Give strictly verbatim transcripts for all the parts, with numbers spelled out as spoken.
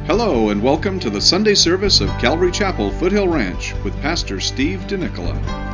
Hello and welcome to the Sunday service of Calvary Chapel, Foothill Ranch with Pastor Steve DeNicola.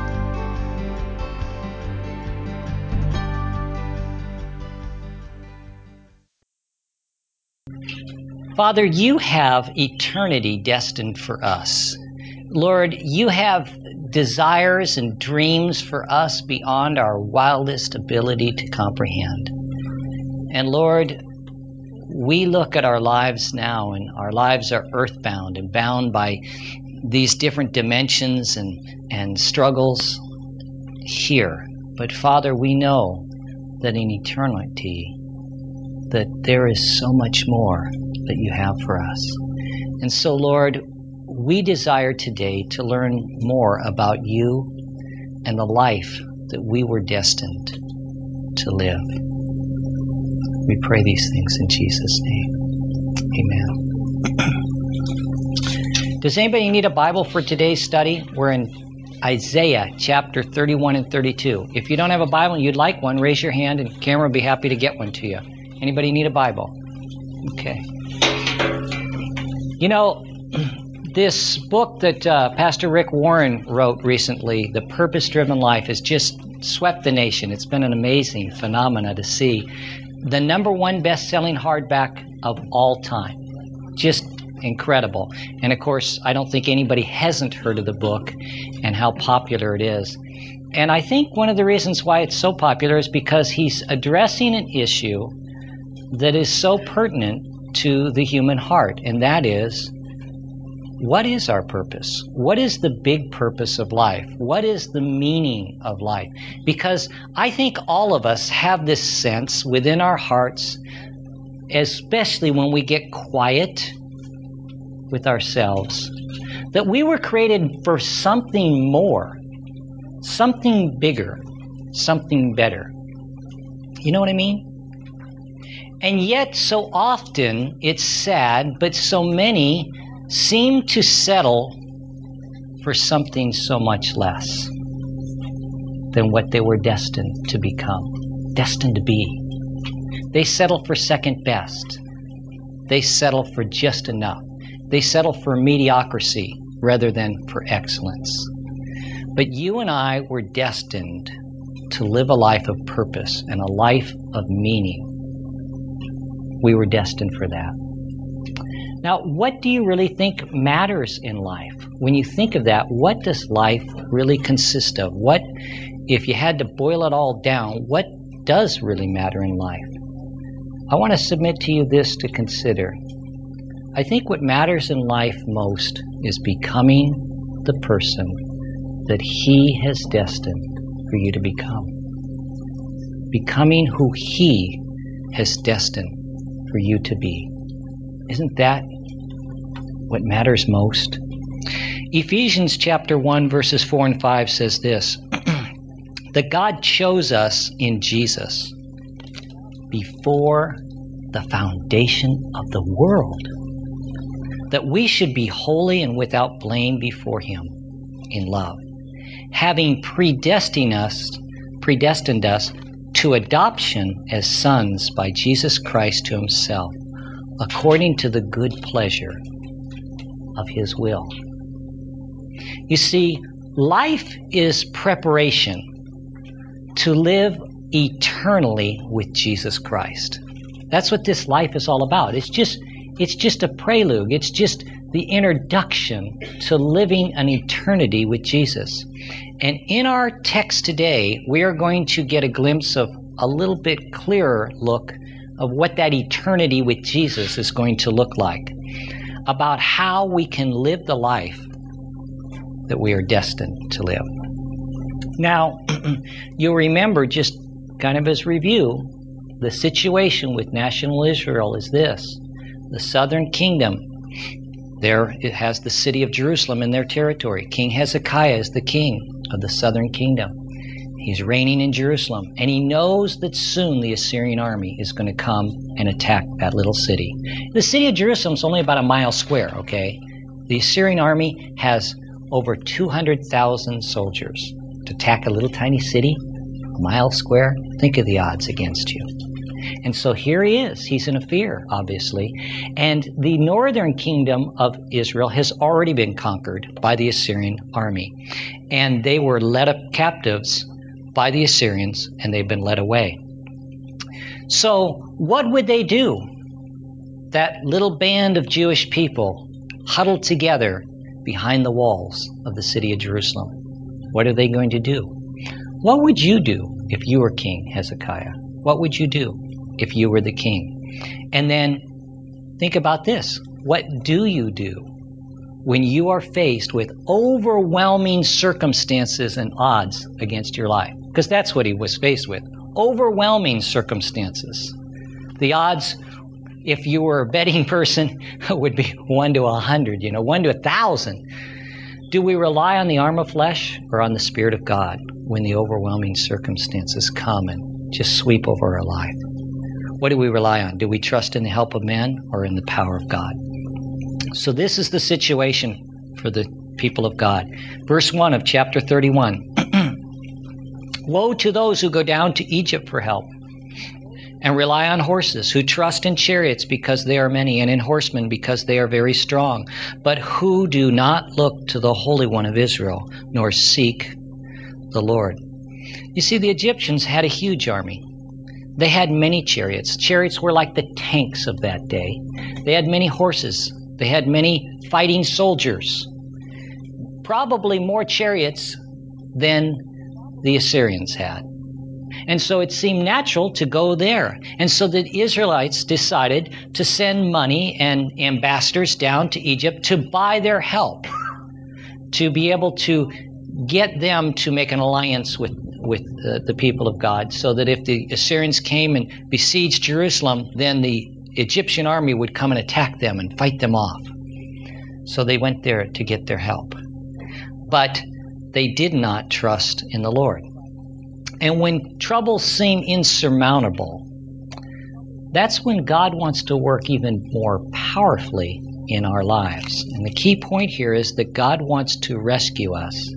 Father, you have eternity destined for us. Lord, you have desires and dreams for us beyond our wildest ability to comprehend. And Lord, we look at our lives now, and our lives are earthbound and bound by these different dimensions and, and struggles here. But Father, we know that in eternity, that there is so much more that you have for us. And so, Lord, we desire today to learn more about you and the life that we were destined to live. We pray these things in Jesus' name. Amen. Does anybody need a Bible for today's study? We're in Isaiah chapter thirty-one and thirty-two. If you don't have a Bible and you'd like one, raise your hand and Cameron will be happy to get one to you. Anybody need a Bible? Okay. You know, this book that uh, Pastor Rick Warren wrote recently, The Purpose-Driven Life, has just swept the nation. It's been an amazing phenomena to see. The number one best-selling hardback of all time. Just incredible. And of course, I don't think anybody hasn't heard of the book and how popular it is. And I think one of the reasons why it's so popular is because he's addressing an issue that is so pertinent to the human heart, and that is, what is our purpose? What is the big purpose of life? What is the meaning of life? Because I think all of us have this sense within our hearts, especially when we get quiet with ourselves, that we were created for something more, something bigger, something better. You know what I mean? And yet, so often, it's sad, but so many seem to settle for something so much less than what they were destined to become, destined to be. They settle for second best. They settle for just enough. They settle for mediocrity rather than for excellence. But you and I were destined to live a life of purpose and a life of meaning. We were destined for that. Now, what do you really think matters in life? When you think of that, what does life really consist of? What, if you had to boil it all down, what does really matter in life? I want to submit to you this to consider. I think what matters in life most is becoming the person that He has destined for you to become. Becoming who He has destined for you to be. Isn't that what matters most? Ephesians chapter one verses four and five says this, that God chose us in Jesus before the foundation of the world, that we should be holy and without blame before Him in love, having predestined us, predestined us to adoption as sons by Jesus Christ to Himself, according to the good pleasure of His will. You see, life is preparation to live eternally with Jesus Christ. That's what this life is all about. It's just, it's just a prelude. It's just the introduction to living an eternity with Jesus. And in our text today, we are going to get a glimpse of a little bit clearer look of what that eternity with Jesus is going to look like, about how we can live the life that we are destined to live. Now, you'll remember, just kind of as review, the situation with national Israel is this. The southern kingdom, there it has the city of Jerusalem in their territory. King Hezekiah is the king of the southern kingdom. He's reigning in Jerusalem, and he knows that soon the Assyrian army is going to come and attack that little city. The city of Jerusalem is only about a mile square, okay? The Assyrian army has over two hundred thousand soldiers. To attack a little tiny city, a mile square, think of the odds against you. And so here he is. He's in a fear, obviously. And the northern kingdom of Israel has already been conquered by the Assyrian army. And they were led up captives by the Assyrians, and they've been led away. So what would they do? That little band of Jewish people huddled together behind the walls of the city of Jerusalem. What are they going to do? What would you do if you were King Hezekiah? What would you do if you were the king? And then think about this. What do you do when you are faced with overwhelming circumstances and odds against your life? Because that's what he was faced with. Overwhelming circumstances. The odds, if you were a betting person, would be one to a hundred, you know, one to a thousand. Do we rely on the arm of flesh or on the Spirit of God when the overwhelming circumstances come and just sweep over our life? What do we rely on? Do we trust in the help of men or in the power of God? So this is the situation for the people of God. Verse one of chapter thirty-one. Woe to those who go down to Egypt for help and rely on horses, who trust in chariots because they are many, and in horsemen because they are very strong, but who do not look to the Holy One of Israel, nor seek the Lord. You see, the Egyptians had a huge army. They had many chariots. Chariots were like the tanks of that day. They had many horses. They had many fighting soldiers. Probably more chariots than the Assyrians had. And so it seemed natural to go there. And so the Israelites decided to send money and ambassadors down to Egypt to buy their help, to be able to get them to make an alliance with, with uh, the people of God, so that if the Assyrians came and besieged Jerusalem, then the Egyptian army would come and attack them and fight them off. So they went there to get their help. But they did not trust in the Lord. And when troubles seem insurmountable, that's when God wants to work even more powerfully in our lives. And the key point here is that God wants to rescue us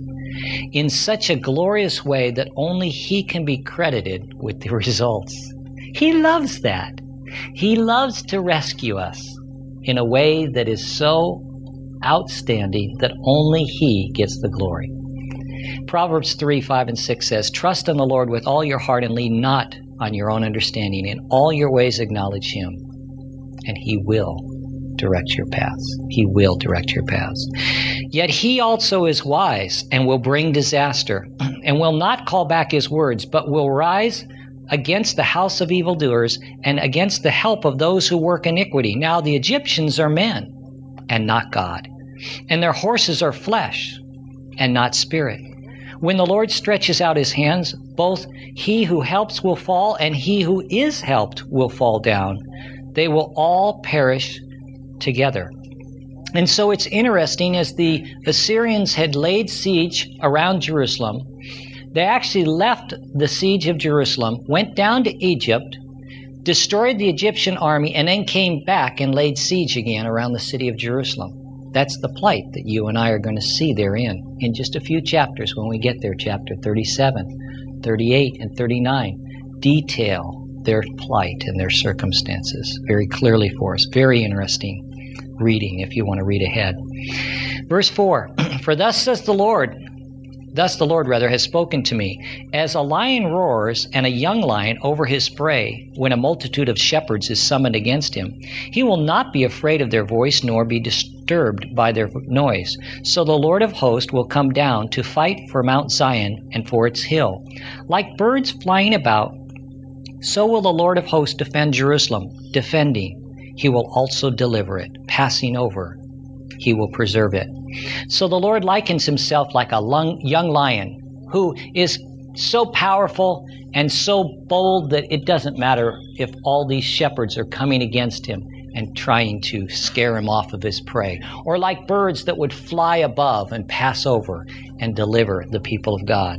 in such a glorious way that only He can be credited with the results. He loves that. He loves to rescue us in a way that is so outstanding that only He gets the glory. Proverbs three, five, and six says, "Trust in the Lord with all your heart and lean not on your own understanding. In all your ways acknowledge Him, and He will direct your paths." He will direct your paths. Yet He also is wise and will bring disaster, and will not call back His words, but will rise against the house of evildoers and against the help of those who work iniquity. Now the Egyptians are men and not God, and their horses are flesh and not spirit. When the Lord stretches out His hands, both he who helps will fall, and he who is helped will fall down. They will all perish together. And so it's interesting, as the Assyrians had laid siege around Jerusalem, they actually left the siege of Jerusalem, went down to Egypt, destroyed the Egyptian army, and then came back and laid siege again around the city of Jerusalem. That's the plight that you and I are going to see therein in just a few chapters when we get there. Chapter thirty-seven, thirty-eight, and thirty-nine detail their plight and their circumstances very clearly for us. Very interesting reading if you want to read ahead. Verse four, "For thus says the Lord, Thus the Lord, rather, has spoken to me. As a lion roars and a young lion over his prey when a multitude of shepherds is summoned against him, he will not be afraid of their voice nor be disturbed by their noise. So the Lord of hosts will come down to fight for Mount Zion and for its hill. Like birds flying about, so will the Lord of hosts defend Jerusalem, defending. He will also deliver it, passing over. He will preserve it." So the Lord likens Himself like a young lion who is so powerful and so bold that it doesn't matter if all these shepherds are coming against him and trying to scare him off of his prey. Or like birds that would fly above and pass over and deliver the people of God.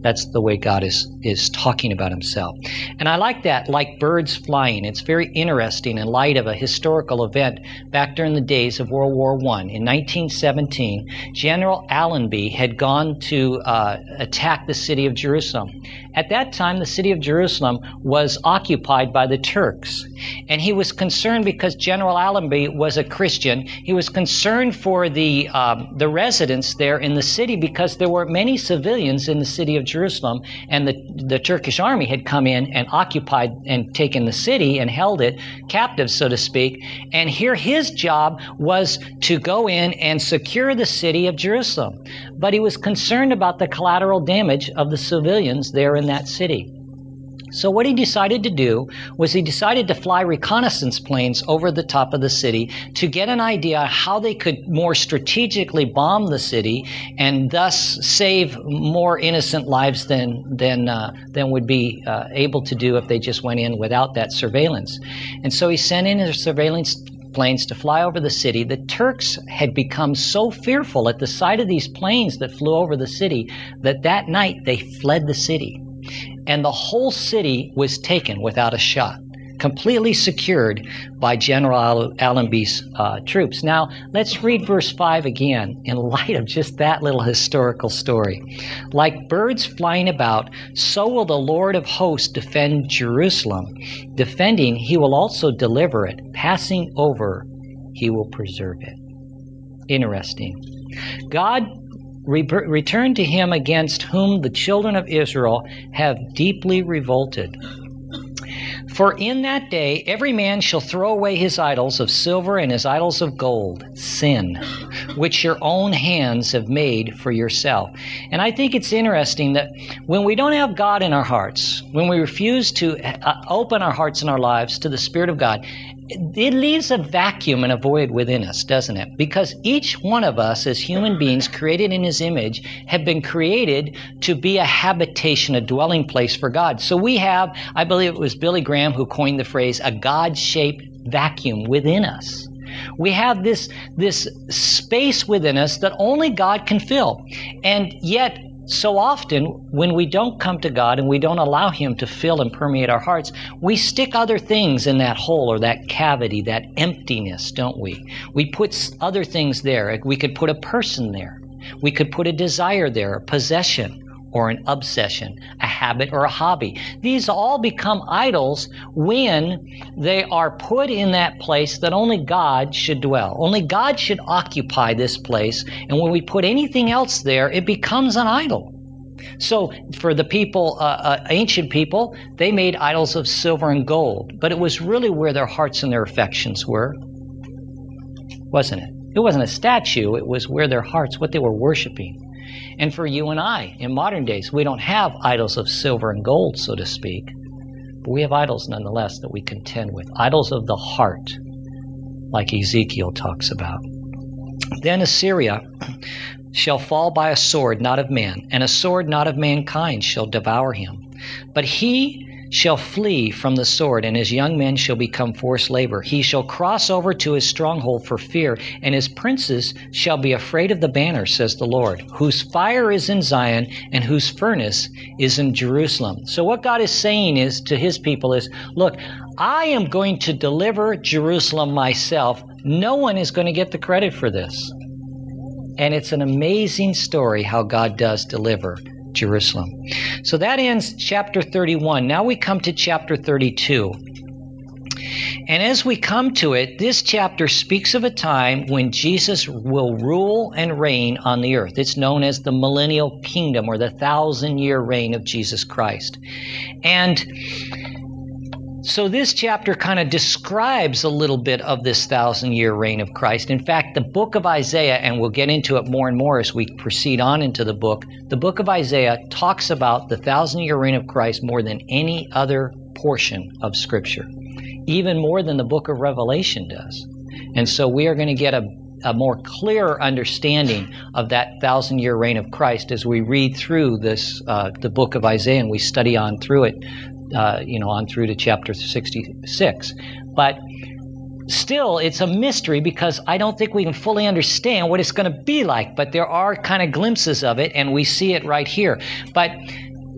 That's the way God is, is talking about himself. And I like that, like birds flying. It's very interesting in light of a historical event back during the days of World War One. In nineteen seventeen, General Allenby had gone to uh, attack the city of Jerusalem. At that time, the city of Jerusalem was occupied by the Turks. And he was concerned because General Allenby was a Christian. He was concerned for the um, the residents there in the city because there were many civilians in the city of Jerusalem, and the, the Turkish army had come in and occupied and taken the city and held it captive, so to speak. And here his job was to go in and secure the city of Jerusalem. But he was concerned about the collateral damage of the civilians there in that city. So what he decided to do was he decided to fly reconnaissance planes over the top of the city to get an idea how they could more strategically bomb the city and thus save more innocent lives than than uh, than would be uh, able to do if they just went in without that surveillance. And so he sent in his surveillance planes to fly over the city. The Turks had become so fearful at the sight of these planes that flew over the city that that night they fled the city. And the whole city was taken without a shot, completely secured by General Allenby's uh, troops. Now, let's read verse five again in light of just that little historical story. Like birds flying about, so will the Lord of hosts defend Jerusalem. Defending, he will also deliver it. Passing over, he will preserve it. Interesting. God Return to him against whom the children of Israel have deeply revolted. For in that day every man shall throw away his idols of silver and his idols of gold, sin, which your own hands have made for yourself. And I think it's interesting that when we don't have God in our hearts, when we refuse to open our hearts and our lives to the Spirit of God, it leaves a vacuum and a void within us, doesn't it? Because each one of us as human beings created in his image have been created to be a habitation, a dwelling place for God. So we have, I believe it was Billy Graham who coined the phrase, a God-shaped vacuum within us. We have this, this space within us that only God can fill. And yet, so often, when we don't come to God and we don't allow him to fill and permeate our hearts, we stick other things in that hole or that cavity, that emptiness, don't we? We put other things there. We could put a person there. We could put a desire there, a possession or an obsession, a habit or a hobby. These all become idols when they are put in that place that only God should dwell. Only God should occupy this place. And when we put anything else there, it becomes an idol. So for the people, uh, uh, ancient people, they made idols of silver and gold. But it was really where their hearts and their affections were, wasn't it? It wasn't a statue. It was where their hearts, what they were worshiping. And for you and I, in modern days, we don't have idols of silver and gold, so to speak. But we have idols nonetheless that we contend with. Idols of the heart, like Ezekiel talks about. Then Assyria shall fall by a sword not of man, and a sword not of mankind shall devour him. But he shall flee from the sword, and his young men shall become forced labor. He shall cross over to his stronghold for fear, and his princes shall be afraid of the banner, says the Lord, whose fire is in Zion and whose furnace is in Jerusalem. So what God is saying is to his people is, look, I am going to deliver Jerusalem myself. No one is going to get the credit for this. And it's an amazing story how God does deliver Jerusalem. So that ends chapter thirty-one. Now we come to chapter thirty-two. And as we come to it, this chapter speaks of a time when Jesus will rule and reign on the earth. It's known as the millennial kingdom or the thousand-year reign of Jesus Christ. And so this chapter kind of describes a little bit of this thousand-year reign of Christ. In fact, the book of Isaiah, and we'll get into it more and more as we proceed on into the book, the book of Isaiah talks about the thousand-year reign of Christ more than any other portion of Scripture, even more than the book of Revelation does. And so we are going to get a, a more clear understanding of that thousand-year reign of Christ as we read through this, uh, the book of Isaiah, and we study on through it. Uh, you know, on through to chapter sixty-six. But still, it's a mystery because I don't think we can fully understand what it's going to be like. But there are kind of glimpses of it, and we see it right here. But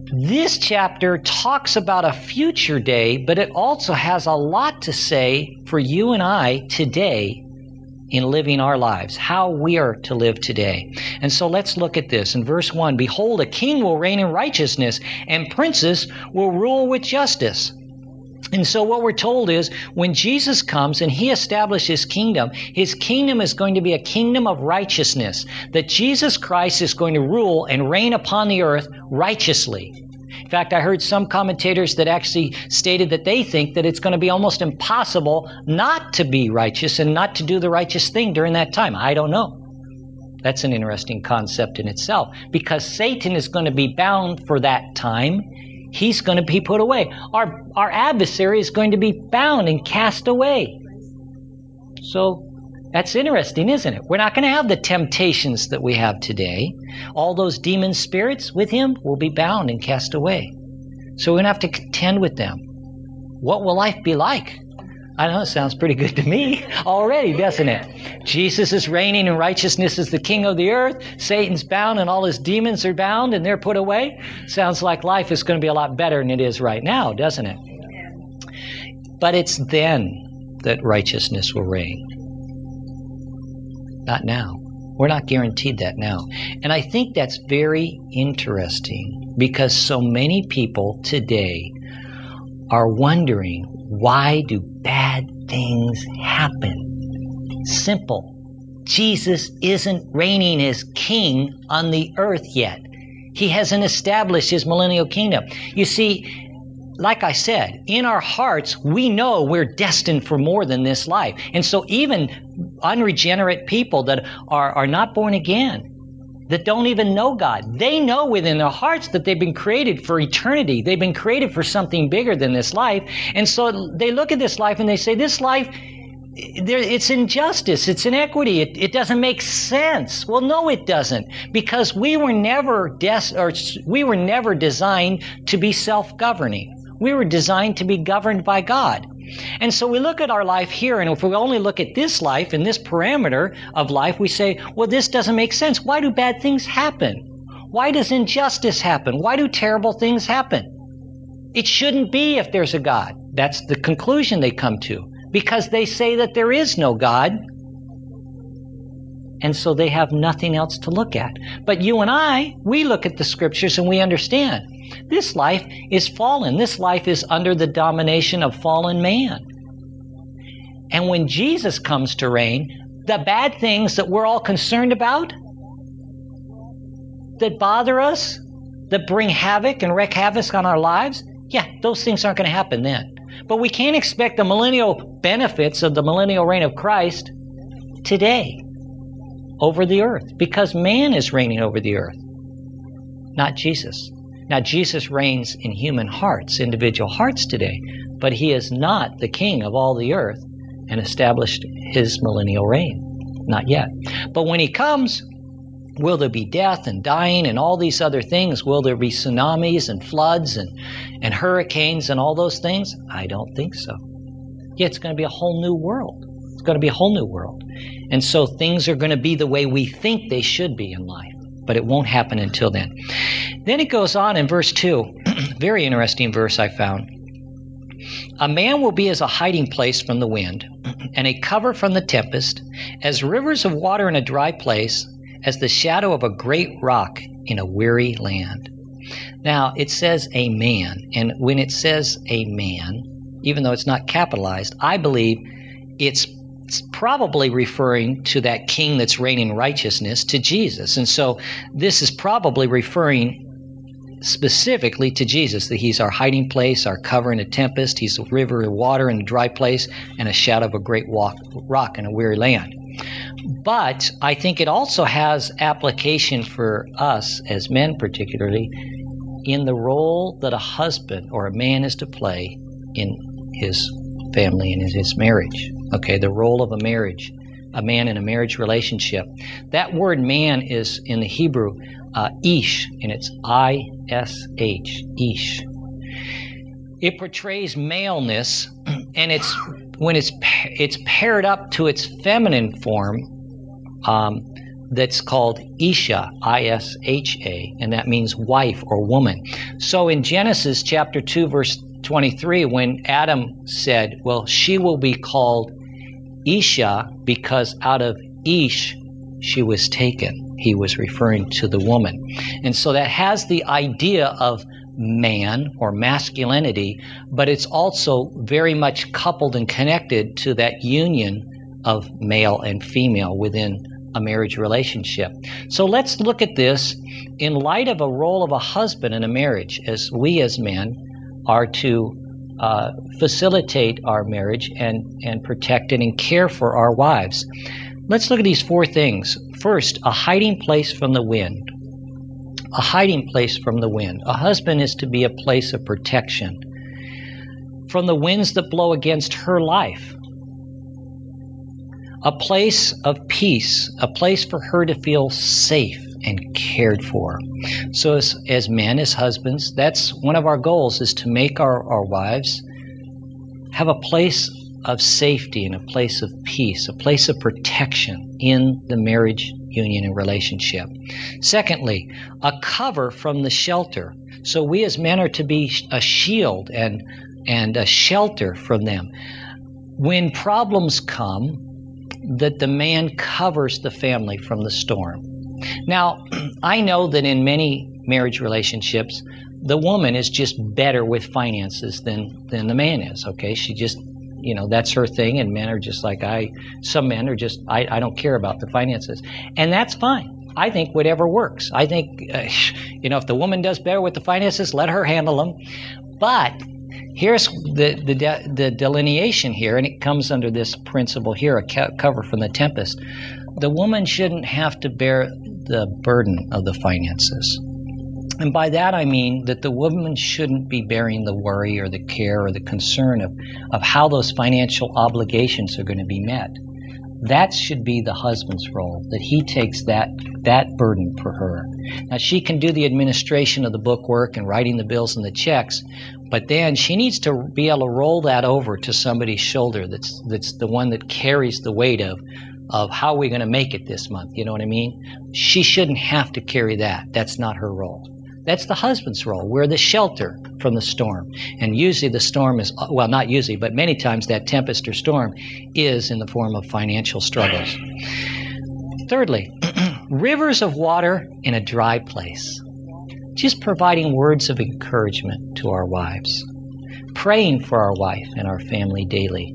This chapter talks about a future day, but it also has a lot to say for you and I today in living our lives, how we are to live today. And so let's look at this. In verse one, behold, a king will reign in righteousness, and princes will rule with justice. And so what we're told is when Jesus comes and he establishes his kingdom, his kingdom is going to be a kingdom of righteousness, that Jesus Christ is going to rule and reign upon the earth righteously. In fact, I heard some commentators that actually stated that they think that it's going to be almost impossible not to be righteous and not to do the righteous thing during that time. I don't know. That's an interesting concept in itself, because Satan is going to be bound for that time. He's going to be put away. Our, our adversary is going to be bound and cast away. So that's interesting, isn't it? We're not going to have the temptations that we have today. All those demon spirits with him will be bound and cast away. So we're going to have to contend with them. What will life be like? I know it sounds pretty good to me already, doesn't it? Jesus is reigning in righteousness as the king of the earth. Satan's bound and all his demons are bound and they're put away. Sounds like life is going to be a lot better than it is right now, doesn't it? But it's then that righteousness will reign. Not now. We're not guaranteed that now. And I think that's very interesting, because so many people today are wondering, why do bad things happen? Simple. Jesus isn't reigning as king on the earth yet. He hasn't established his millennial kingdom. You see, like I said, in our hearts, we know we're destined for more than this life. And so even unregenerate people that are, are not born again, that don't even know God, they know within their hearts that they've been created for eternity. They've been created for something bigger than this life. And so they look at this life and they say, this life, there, it's injustice, it's inequity, it, it doesn't make sense. Well, no, it doesn't, because we were never des- or we were never designed to be self-governing. We were designed to be governed by God. And so we look at our life here, and if we only look at this life and this parameter of life, we say, well, this doesn't make sense. Why do bad things happen? Why does injustice happen? Why do terrible things happen? It shouldn't be if there's a God. That's the conclusion they come to, because they say that there is no God. And so they have nothing else to look at. But you and I, we look at the scriptures and we understand this life is fallen. This life is under the domination of fallen man. And when Jesus comes to reign, the bad things that we're all concerned about, that bother us, that bring havoc and wreak havoc on our lives, yeah, those things aren't going to happen then. But we can't expect the millennial benefits of the millennial reign of Christ today over the earth, because man is reigning over the earth, not Jesus. Now, Jesus reigns in human hearts, individual hearts today, but he is not the king of all the earth and established his millennial reign. Not yet. But when he comes, will there be death and dying and all these other things? Will there be tsunamis and floods and, and hurricanes and all those things? I don't think so. Yeah, it's going to be a whole new world. It's going to be a whole new world. And so things are going to be the way we think they should be in life, but it won't happen until then. Then it goes on in verse two, very interesting verse I found. A man will be as a hiding place from the wind, and a cover from the tempest, as rivers of water in a dry place, as the shadow of a great rock in a weary land. Now, it says a man, and when it says a man, even though it's not capitalized, I believe it's It's probably referring to that king that's reigning righteousness, to Jesus. And so this is probably referring specifically to Jesus, that he's our hiding place, our cover in a tempest. He's a river of water in a dry place and a shadow of a great walk, rock in a weary land. But I think it also has application for us as men, particularly in the role that a husband or a man is to play in his family and in his marriage. Okay, the role of a marriage, a man in a marriage relationship. That word man is in the Hebrew uh, ish, and it's I S H, ish. It portrays maleness, and it's when it's it's paired up to its feminine form, um, that's called Isha, I S H A, and that means wife or woman. So in Genesis chapter two, verse twenty-three, when Adam said, well, she will be called Isha because out of Ish she was taken, he was referring to the woman. And so that has the idea of man or masculinity, but it's also very much coupled and connected to that union of male and female within a marriage relationship. So let's look at this in light of a role of a husband in a marriage, as we as men are to uh, facilitate our marriage and, and protect it and care for our wives. Let's look at these four things. First, a hiding place from the wind. A hiding place from the wind. A husband is to be a place of protection from the winds that blow against her life. A place of peace, a place for her to feel safe and cared for. So as, as men, as husbands, that's one of our goals, is to make our, our wives have a place of safety and a place of peace, a place of protection in the marriage union and relationship. Secondly, a cover from the shelter. So we as men are to be a shield and, and a shelter from them. When problems come, that the man covers the family from the storm. Now, I know that in many marriage relationships, the woman is just better with finances than, than the man is, okay? She just, you know, that's her thing, and men are just like, I, some men are just, I, I don't care about the finances. And that's fine. I think whatever works. I think, uh, you know, if the woman does better with the finances, let her handle them. But here's the, the, de- the delineation here, and it comes under this principle here, a ca- cover from the tempest. The woman shouldn't have to bear the burden of the finances. And by that I mean that the woman shouldn't be bearing the worry or the care or the concern of, of how those financial obligations are going to be met. That should be the husband's role, that he takes that that burden for her. Now, she can do the administration of the bookwork and writing the bills and the checks, but then she needs to be able to roll that over to somebody's shoulder that's that's the one that carries the weight of, of how are we going to make it this month, you know what I mean? She shouldn't have to carry that. That's not her role. That's the husband's role. We're the shelter from the storm. And usually the storm is, well, not usually, but many times that tempest or storm is in the form of financial struggles. Thirdly, rivers of water in a dry place. Just providing words of encouragement to our wives. Praying for our wife and our family daily.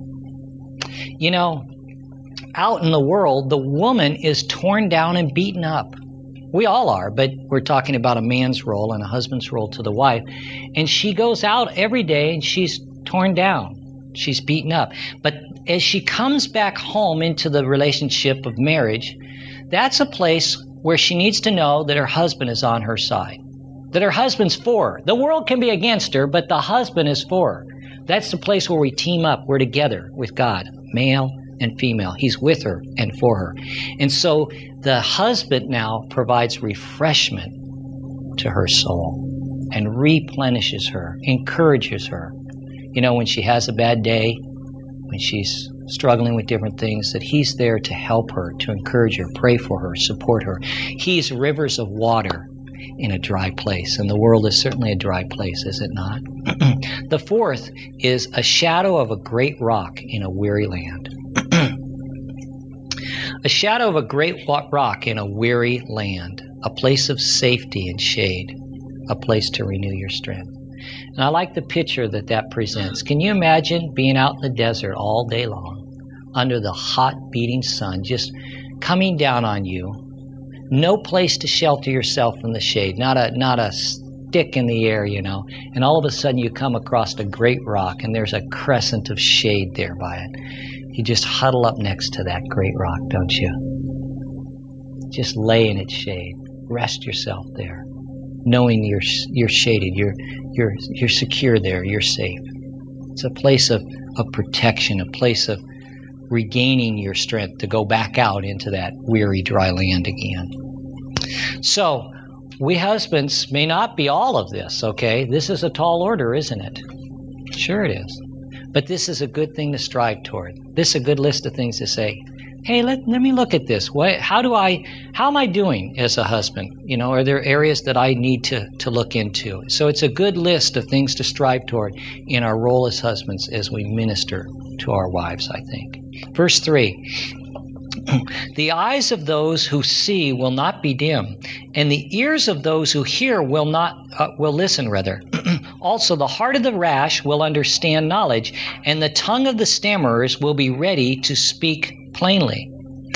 You know, out in the world, the woman is torn down and beaten up. We all are, but we're talking about a man's role and a husband's role to the wife. And she goes out every day and she's torn down. She's beaten up. But as she comes back home into the relationship of marriage, that's a place where she needs to know that her husband is on her side, that her husband's for her. The world can be against her, but the husband is for her. That's the place where we team up. We're together with God, male and female. He's with her and for her. And so the husband now provides refreshment to her soul and replenishes her, encourages her. You know, when she has a bad day, when she's struggling with different things, that he's there to help her, to encourage her, pray for her, support her. He's rivers of water in a dry place, and the world is certainly a dry place, is it not? The fourth is a shadow of a great rock in a weary land. A shadow of a great rock in a weary land, a place of safety and shade, a place to renew your strength. And I like the picture that that presents. Can you imagine being out in the desert all day long, under the hot beating sun, just coming down on you, no place to shelter yourself from the shade, not a not a stick in the air, you know, and all of a sudden you come across a great rock and there's a crescent of shade there by it. You just huddle up next to that great rock, don't you? Just lay in its shade. Rest yourself there, knowing you're you're shaded, you're you're you're secure there, you're safe. It's a place of, of protection, a place of regaining your strength to go back out into that weary, dry land again. So, we husbands may not be all of this, okay? This is a tall order, isn't it? Sure it is. But this is a good thing to strive toward. This is a good list of things to say, hey, let, let me look at this. What, how do I, how am I doing as a husband? You know, are there areas that I need to, to look into? So it's a good list of things to strive toward in our role as husbands as we minister to our wives, I think. Verse three, the eyes of those who see will not be dim, and the ears of those who hear will not uh, will listen rather. Also, the heart of the rash will understand knowledge, and the tongue of the stammerers will be ready to speak plainly.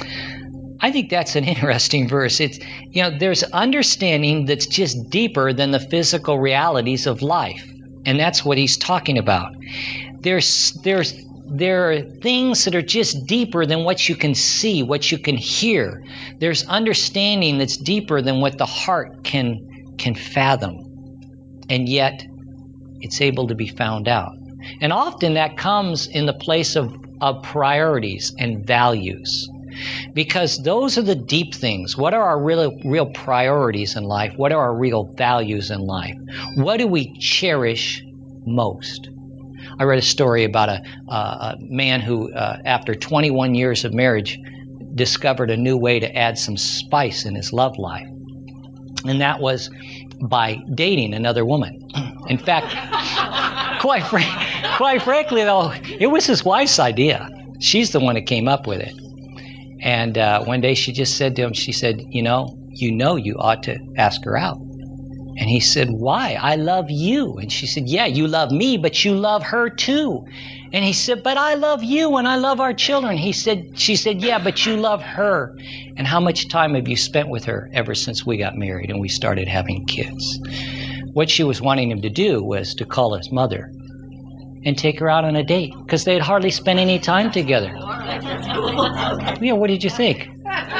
I think that's an interesting verse. It's, you know, there's understanding that's just deeper than the physical realities of life, and that's what he's talking about. There's there's There are things that are just deeper than what you can see, what you can hear. There's understanding that's deeper than what the heart can can fathom. And yet, it's able to be found out. And often that comes in the place of, of priorities and values. Because those are the deep things. What are our real, real priorities in life? What are our real values in life? What do we cherish most? I read a story about a, uh, a man who, uh, after twenty-one years of marriage, discovered a new way to add some spice in his love life. And that was by dating another woman. In fact, quite, fr- quite frankly, though, it was his wife's idea. She's the one that came up with it. And uh, one day she just said to him, she said, you know, you know you ought to ask her out. And he said, why? I love you. And she said, yeah, you love me, but you love her too. And he said, but I love you and I love our children. He said, she said, yeah, but you love her. And how much time have you spent with her ever since we got married and we started having kids? What she was wanting him to do was to call his mother and take her out on a date because they had hardly spent any time together. Yeah, what did you think?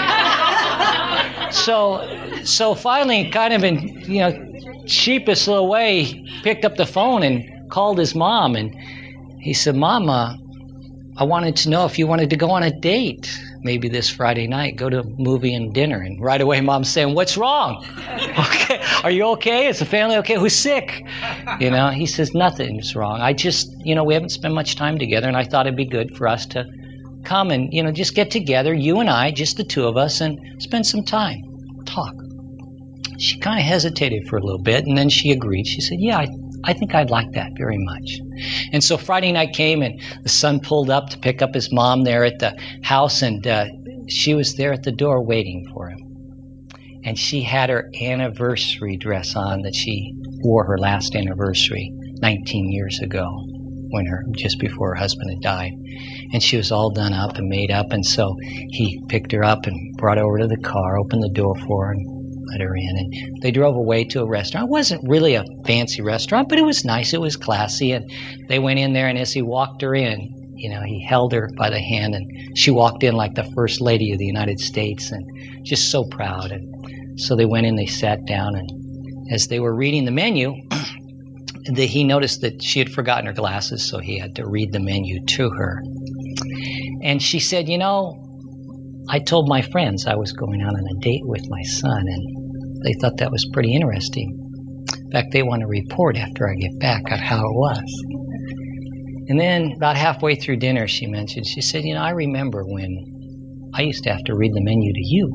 So, so finally, kind of in, you know, sheepish little way, he picked up the phone and called his mom. And he said, Mama, I wanted to know if you wanted to go on a date, maybe this Friday night, go to a movie and dinner. And right away, Mom's saying, what's wrong? Okay, are you okay? Is the family okay? Who's sick? You know, he says, nothing's wrong. I just, you know, we haven't spent much time together, and I thought it'd be good for us to come and, you know, just get together, you and I, just the two of us, and spend some time, talk. She kind of hesitated for a little bit, and then she agreed. She said, yeah, I, I think I'd like that very much. And so Friday night came, and the son pulled up to pick up his mom there at the house, and uh, she was there at the door waiting for him. And she had her anniversary dress on that she wore her last anniversary nineteen years ago, when her just before her husband had died. And she was all done up and made up, and so he picked her up and brought her over to the car, opened the door for her, and let her in. And they drove away to a restaurant. It wasn't really a fancy restaurant, but it was nice. It was classy. And they went in there, and as he walked her in, you know, he held her by the hand, and she walked in like the First Lady of the United States, and just so proud. And so they went in, they sat down, and as they were reading the menu, the, he noticed that she had forgotten her glasses, so he had to read the menu to her. And she said, you know, I told my friends I was going out on a date with my son, and they thought that was pretty interesting. In fact, they want to report after I get back on how it was. And then about halfway through dinner, she mentioned, she said, you know, I remember when I used to have to read the menu to you.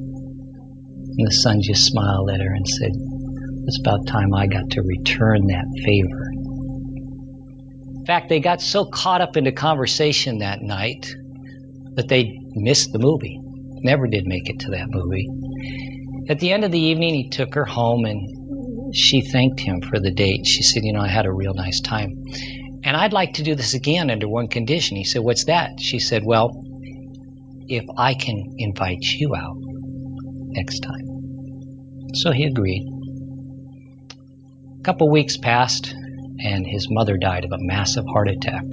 And the son just smiled at her and said, it's about time I got to return that favor. In fact, they got so caught up into conversation that night that they missed the movie. Never did make it to that movie. At the end of the evening, he took her home, and she thanked him for the date. She said, you know, I had a real nice time. And I'd like to do this again under one condition. He said, what's that? She said, well, if I can invite you out next time. So he agreed. A couple weeks passed, and his mother died of a massive heart attack.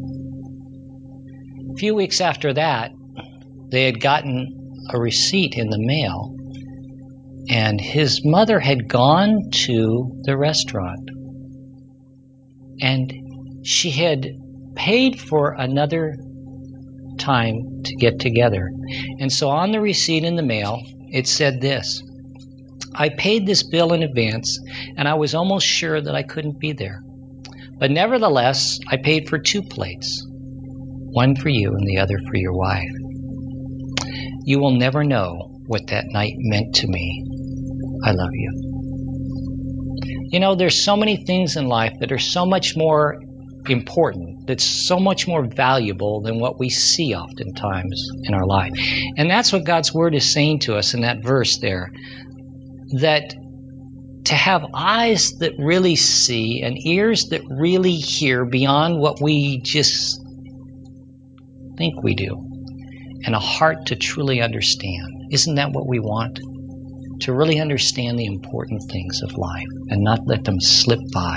A few weeks after that, they had gotten a receipt in the mail, and his mother had gone to the restaurant, and she had paid for another time to get together. And so on the receipt in the mail, it said this: I paid this bill in advance, and I was almost sure that I couldn't be there. But nevertheless, I paid for two plates, one for you and the other for your wife. You will never know what that night meant to me. I love you. You know, there's so many things in life that are so much more important, that's so much more valuable than what we see oftentimes in our life. And that's what God's Word is saying to us in that verse there, that to have eyes that really see and ears that really hear beyond what we just think we do, and a heart to truly understand. Isn't that what we want? To really understand the important things of life and not let them slip by.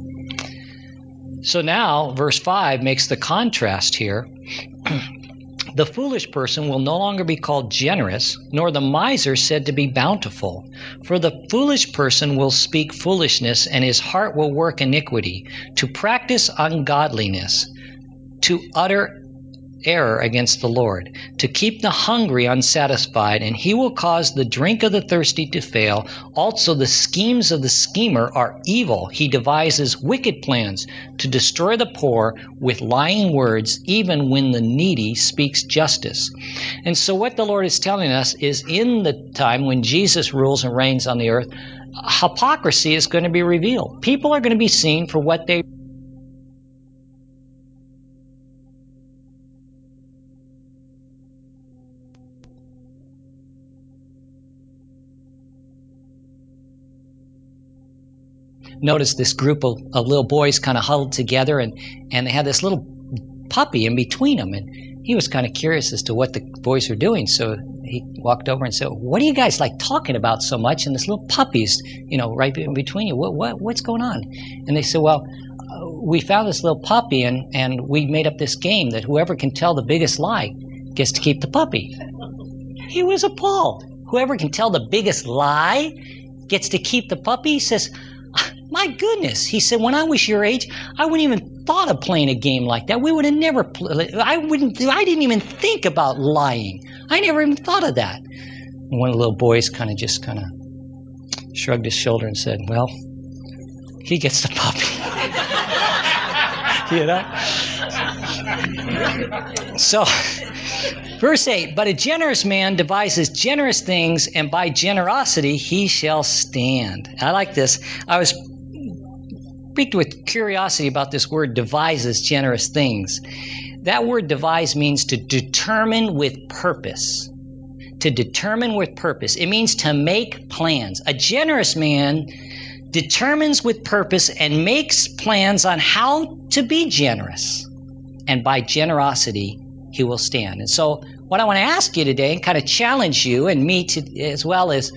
So now, verse five makes the contrast here. The foolish person will no longer be called generous, nor the miser said to be bountiful. For the foolish person will speak foolishness, and his heart will work iniquity, to practice ungodliness, to utter error against the Lord, to keep the hungry unsatisfied, and he will cause the drink of the thirsty to fail. Also the schemes of the schemer are evil. He devises wicked plans to destroy the poor with lying words, even when the needy speaks justice. And so what the Lord is telling us is, in the time when Jesus rules and reigns on the earth, hypocrisy is going to be revealed. People are going to be seen for what they notice. This group of, of little boys kind of huddled together, and, and they had this little puppy in between them. And he was kind of curious as to what the boys were doing. So he walked over and said, "What are you guys like talking about so much? And this little puppy's, you know, right in between you. What, what, what's going on?" And they said, "Well, uh, we found this little puppy, and, and we made up this game that whoever can tell the biggest lie gets to keep the puppy." He was appalled. Whoever can tell the biggest lie gets to keep the puppy. He says, "My goodness," he said, "when I was your age, I wouldn't even thought of playing a game like that. We would have never played. I wouldn't. I didn't even think about lying. I never even thought of that." And one of the little boys kind of just kind of shrugged his shoulder and said, "Well, he gets the puppy." You know? So, verse eight, "But a generous man devises generous things, and by generosity he shall stand." I like this. I was piqued with curiosity about this word, devises generous things. That word devise means to determine with purpose. To determine with purpose. It means to make plans. A generous man determines with purpose and makes plans on how to be generous. And by generosity, he will stand. And so what I want to ask you today, and kind of challenge you and me to, as well, is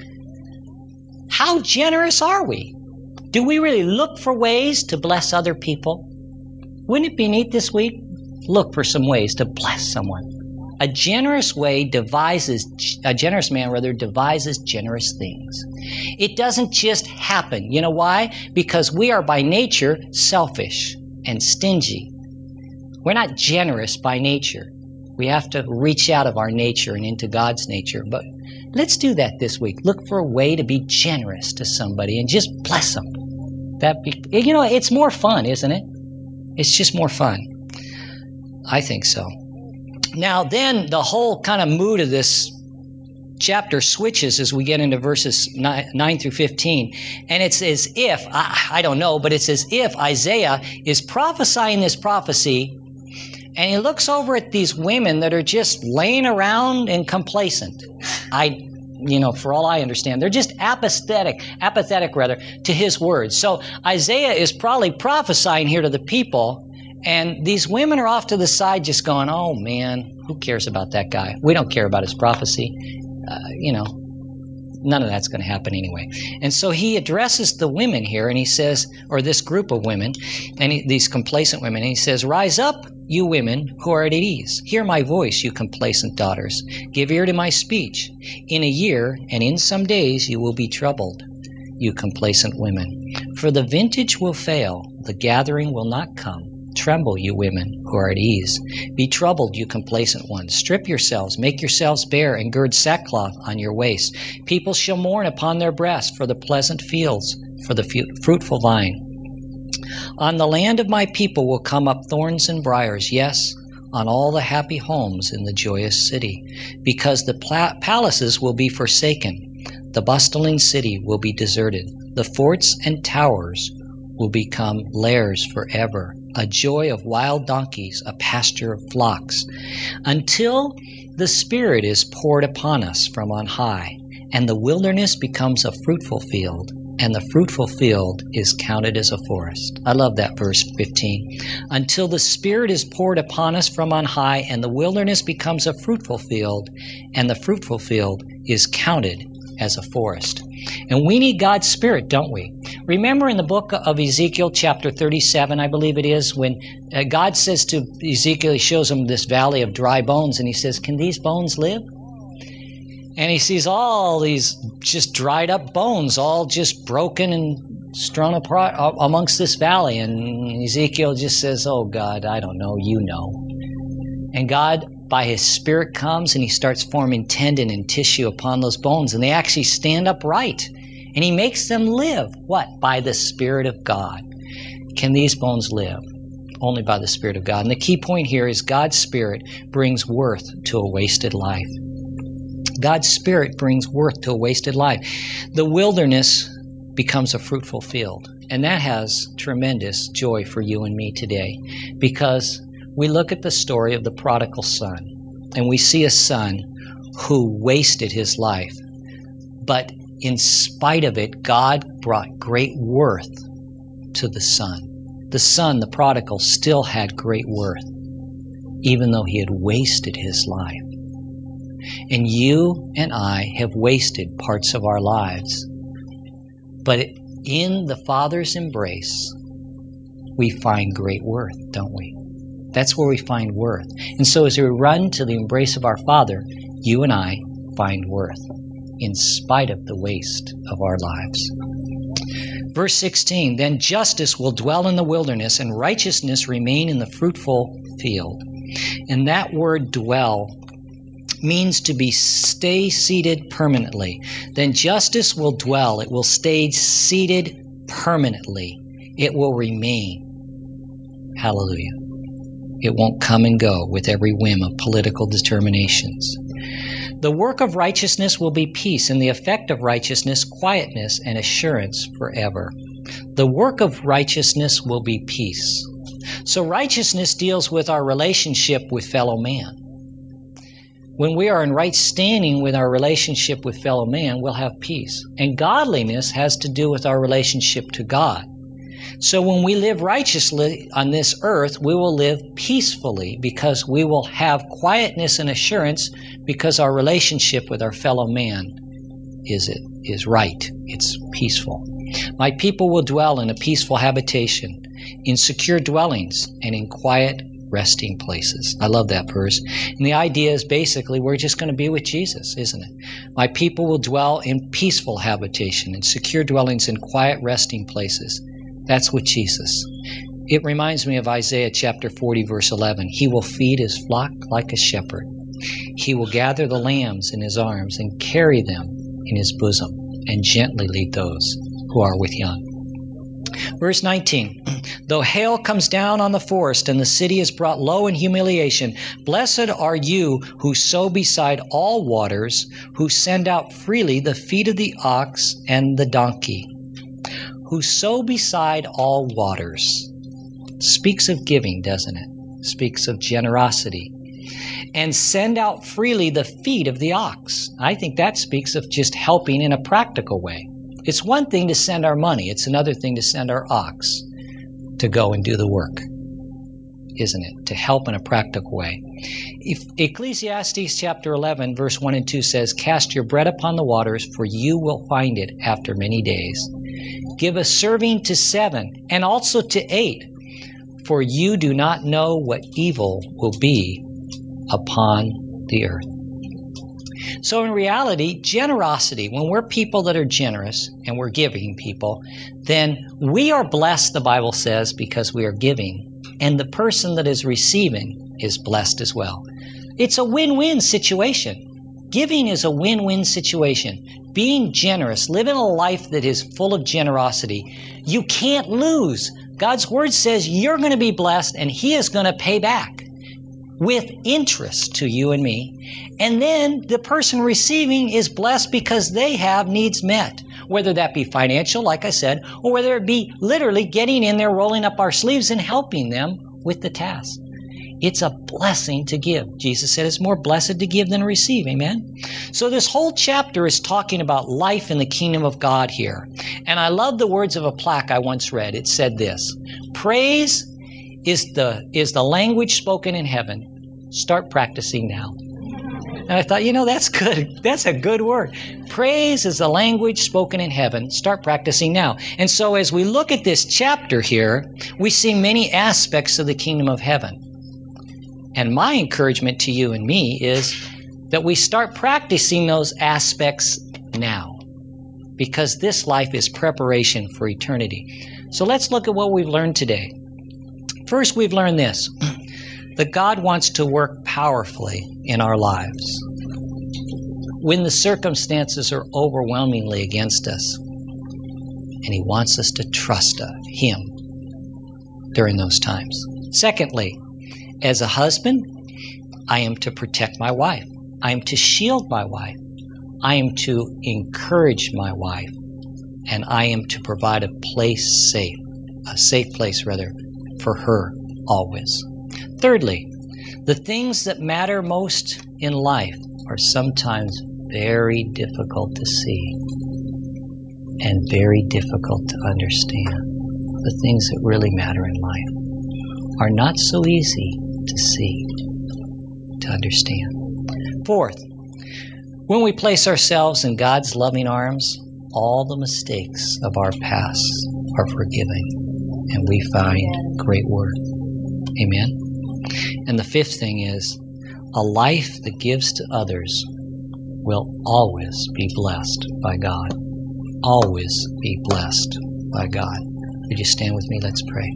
how generous are we? Do we really look for ways to bless other people? Wouldn't it be neat this week? Look for some ways to bless someone. A generous way devises, a generous man rather devises generous things. It doesn't just happen. You know why? Because we are by nature selfish and stingy. We're not generous by nature. We have to reach out of our nature and into God's nature. But let's do that this week. Look for a way to be generous to somebody and just bless them. That be, you know, it's more fun, isn't it? It's just more fun. I think so. Now, then the whole kind of mood of this chapter switches as we get into verses nine through fifteen. And it's as if, I, I don't know, but it's as if Isaiah is prophesying this prophecy, and he looks over at these women that are just laying around and complacent. I, you know, for all I understand, they're just apathetic, apathetic rather, to his words. So Isaiah is probably prophesying here to the people, and these women are off to the side just going, "Oh man, who cares about that guy? We don't care about his prophecy. Uh, you know, none of that's going to happen anyway." And so he addresses the women here, and he says, or this group of women, and he, these complacent women, and he says, "Rise up, you women who are at ease. Hear my voice, you complacent daughters. Give ear to my speech. In a year and in some days you will be troubled, you complacent women. For the vintage will fail, the gathering will not come. Tremble, you women who are at ease. Be troubled, you complacent ones. Strip yourselves, make yourselves bare, and gird sackcloth on your waist. People shall mourn upon their breasts for the pleasant fields, for the fruitful vine. On the land of my people will come up thorns and briars, yes, on all the happy homes in the joyous city, because the pla- palaces will be forsaken, the bustling city will be deserted, the forts and towers will become lairs forever, a joy of wild donkeys, a pasture of flocks, until the Spirit is poured upon us from on high, and the wilderness becomes a fruitful field, and the fruitful field is counted as a forest. I love that verse fifteen. Until the Spirit is poured upon us from on high, and the wilderness becomes a fruitful field, and the fruitful field is counted as a forest. And we need God's Spirit, don't we? Remember in the book of Ezekiel, chapter thirty-seven, I believe it is, when uh, God says to Ezekiel, he shows him this valley of dry bones, and he says, can these bones live? And he sees all these just dried up bones, all just broken and strewn apart amongst this valley. And Ezekiel just says, oh God, I don't know, you know. And God, by His Spirit, comes and He starts forming tendon and tissue upon those bones. And they actually stand upright. And He makes them live. What? By the Spirit of God. Can these bones live? Only by the Spirit of God. And the key point here is God's Spirit brings worth to a wasted life. God's Spirit brings worth to a wasted life. The wilderness becomes a fruitful field. And that has tremendous joy for you and me today, because we look at the story of the prodigal son, and we see a son who wasted his life. But in spite of it, God brought great worth to the son. The son, the prodigal, still had great worth, even though he had wasted his life. And you and I have wasted parts of our lives. But in the Father's embrace, we find great worth, don't we? That's where we find worth. And so as we run to the embrace of our Father, you and I find worth in spite of the waste of our lives. Verse sixteen, then justice will dwell in the wilderness and righteousness remain in the fruitful field. And that word dwell means to be stay seated permanently. Then justice will dwell. It will stay seated permanently. It will remain. Hallelujah. It won't come and go with every whim of political determinations. The work of righteousness will be peace, and the effect of righteousness, quietness and assurance forever. The work of righteousness will be peace. So righteousness deals with our relationship with fellow man. When we are in right standing with our relationship with fellow man, we'll have peace. And godliness has to do with our relationship to God. So when we live righteously on this earth, we will live peacefully, because we will have quietness and assurance, because our relationship with our fellow man is it is right. It's peaceful. My people will dwell in a peaceful habitation, in secure dwellings, and in quiet resting places. I love that verse. And the idea is basically we're just going to be with Jesus, isn't it? My people will dwell in peaceful habitation, in secure dwellings, in quiet resting places. That's with Jesus. It reminds me of Isaiah chapter forty, verse eleven. He will feed His flock like a shepherd. He will gather the lambs in His arms and carry them in His bosom, and gently lead those who are with young. Verse nineteen, though hail comes down on the forest and the city is brought low in humiliation, blessed are you who sow beside all waters, who send out freely the feet of the ox and the donkey. Who sow beside all waters. Speaks of giving, doesn't it? Speaks of generosity. And send out freely the feet of the ox. I think that speaks of just helping in a practical way. It's one thing to send our money. It's another thing to send our ox to go and do the work, isn't it? To help in a practical way. If Ecclesiastes chapter eleven, verse one and two says, cast your bread upon the waters, for you will find it after many days. Give a serving to seven, and also to eight, for you do not know what evil will be upon the earth. So in reality, generosity, when we're people that are generous and we're giving people, then we are blessed, the Bible says, because we are giving. And the person that is receiving is blessed as well. It's a win-win situation. Giving is a win-win situation. Being generous, living a life that is full of generosity, you can't lose God's Word says you're going to be blessed and He is going to pay back with interest to you and me. And then the person receiving is blessed because they have needs met, whether that be financial, like I said, or whether it be literally getting in there, rolling up our sleeves and helping them with the task. It's a blessing to give. Jesus said it's more blessed to give than receive. Amen? So this whole chapter is talking about life in the kingdom of God here. And I love the words of a plaque I once read. It said this: praise is the, is the language spoken in heaven. Start practicing now. And I thought, you know, that's good. That's a good word. Praise is the language spoken in heaven. Start practicing now. And so as we look at this chapter here, we see many aspects of the kingdom of heaven. And my encouragement to you and me is that we start practicing those aspects now, because this life is preparation for eternity. So let's look at what we've learned today. First, we've learned this, that God wants to work powerfully in our lives when the circumstances are overwhelmingly against us. And He wants us to trust Him during those times. Secondly, as a husband, I am to protect my wife. I am to shield my wife. I am to encourage my wife. And I am to provide a place safe, a safe place rather, for her always. Thirdly, the things that matter most in life are sometimes very difficult to see and very difficult to understand. The things that really matter in life are not so easy to see, to understand. Fourth, when we place ourselves in God's loving arms, all the mistakes of our past are forgiven, and we find great worth. Amen? And the fifth thing is, a life that gives to others will always be blessed by God. Always be blessed by God. Would you stand with me? Let's pray.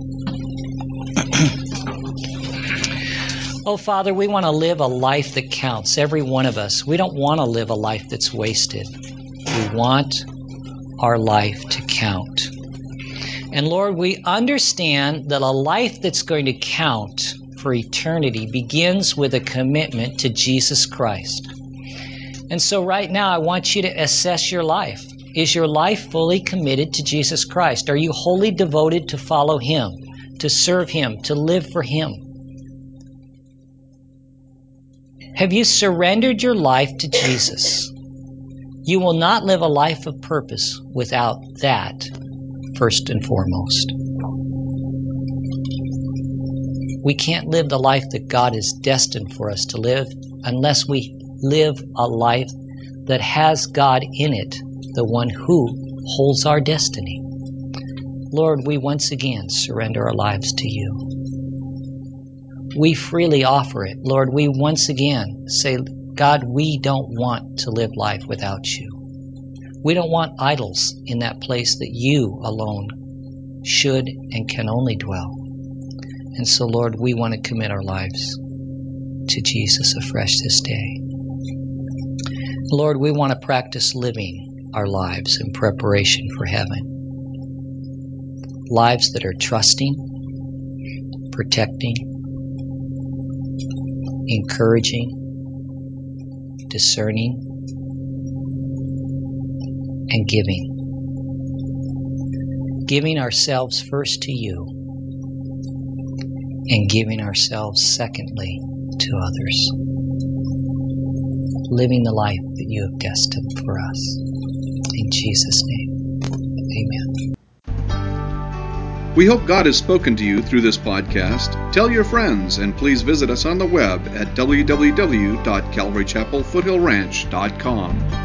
Oh, Father, we want to live a life that counts, every one of us. We don't want to live a life that's wasted. We want our life to count. And Lord, we understand that a life that's going to count for eternity begins with a commitment to Jesus Christ. And so right now, I want you to assess your life. Is your life fully committed to Jesus Christ? Are you wholly devoted to follow Him, to serve Him, to live for Him? Have you surrendered your life to Jesus? You will not live a life of purpose without that, first and foremost. We can't live the life that God is destined for us to live unless we live a life that has God in it, the one who holds our destiny. Lord, we once again surrender our lives to You. We freely offer it. Lord, we once again say, God, we don't want to live life without You. We don't want idols in that place that You alone should and can only dwell. And so, Lord, we want to commit our lives to Jesus afresh this day. Lord, we want to practice living our lives in preparation for heaven. Lives that are trusting, protecting, encouraging, discerning, and giving. Giving ourselves first to You, and giving ourselves secondly to others. Living the life that You have destined for us. In Jesus' name, amen. We hope God has spoken to you through this podcast. Tell your friends, and please visit us on the web at w w w dot calvary chapel foothill ranch dot com.